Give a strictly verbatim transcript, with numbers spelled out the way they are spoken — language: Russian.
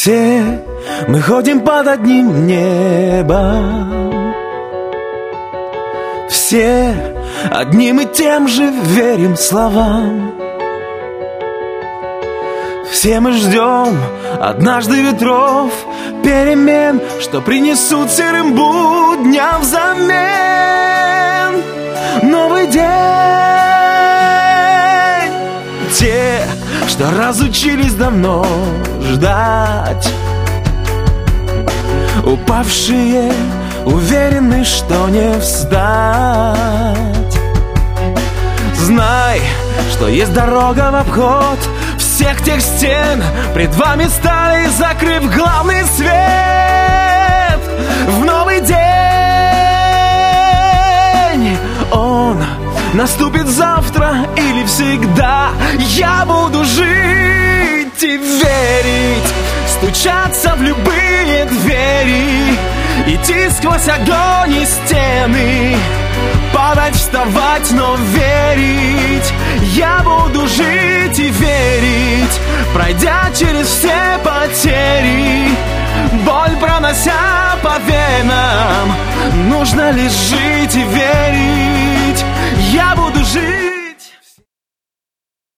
Все мы ходим под одним небом, все одним и тем же верим словам. Все мы ждем однажды ветров, перемен, что принесут серым будням взамен новый день. Те, что разучились давно ждать, упавшие, уверены, что не встать. Знай, что есть дорога в обход всех тех стен, пред вами стали, закрыв главный свет в новый день. Он наступит завтра или всегда. Я буду жить и верить, стучаться в любые двери, идти сквозь огонь и стены, падать, вставать, но верить. Я буду жить и верить, пройдя через все потери, боль пронося по венам. Нужно лишь жить и верить. Я буду